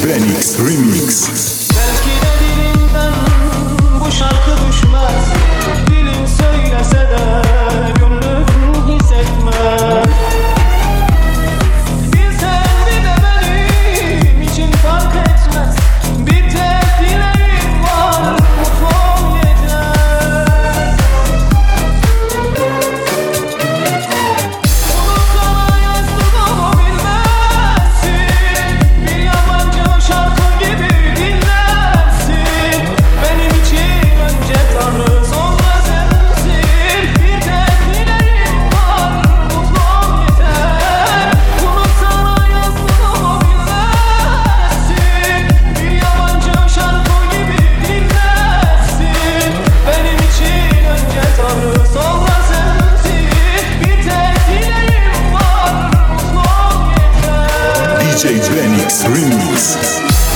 Benix Remix. Belki de dilimden bu şarkı düşmez. Dilim söylese de gönlüm hissetmez. Bilsen bir de benim için fark etmez. Bir tek dileğim var, mutluluğum yeter. Bunu sana yazdım ama bilmezsin. Bir yabancı şarkı gibi dinlersin. Benim için önce Tanrı sonra sensin. Bir tek dileğim var, mutluluğum yeter. Bunu sana yazdım ama bilmezsin. Bir yabancı şarkı gibi dinlersin. Benim için önce Tanrı sonra sensin. Bir tek dileğim var, mutluluğum yeter. DJ Benix Remix.